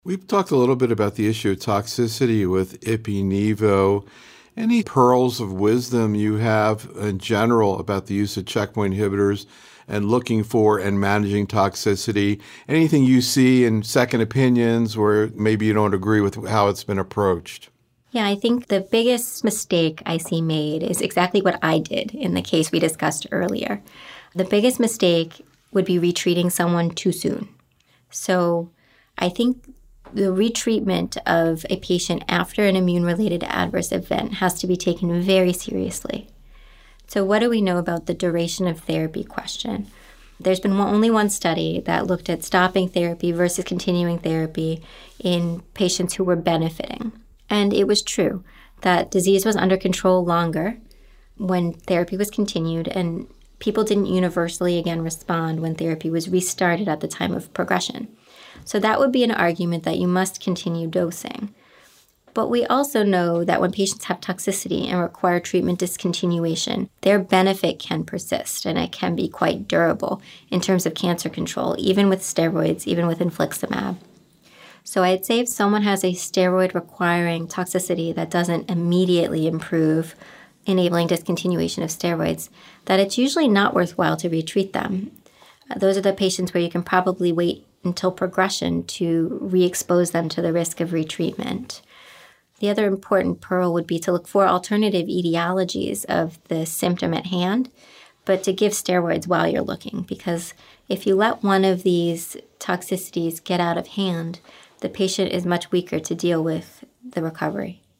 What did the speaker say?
We've talked a little bit about the issue of toxicity with Ipi/Nivo. Any pearls of wisdom you have in general about the use of checkpoint inhibitors and looking for and managing toxicity? Anything you see in second opinions where maybe you don't agree with how it's been approached? Yeah, I think the biggest mistake I see made is exactly what I did in the case we discussed earlier. The biggest mistake would be retreating someone too soon. So I think the retreatment of a patient after an immune-related adverse event has to be taken very seriously. So what do we know about the duration of therapy question? There's been only one study that looked at stopping therapy versus continuing therapy in patients who were benefiting. And it was true that disease was under control longer when therapy was continued, and people didn't universally again respond when therapy was restarted at the time of progression. So that would be an argument that you must continue dosing. But we also know that when patients have toxicity and require treatment discontinuation, their benefit can persist, and it can be quite durable in terms of cancer control, even with steroids, even with infliximab. So I'd say if someone has a steroid-requiring toxicity that doesn't immediately improve, enabling discontinuation of steroids, that it's usually not worthwhile to retreat them. Those are the patients where you can probably wait until progression to re-expose them to the risk of retreatment. The other important pearl would be to look for alternative etiologies of the symptom at hand, but to give steroids while you're looking, because if you let one of these toxicities get out of hand, the patient is much weaker to deal with the recovery.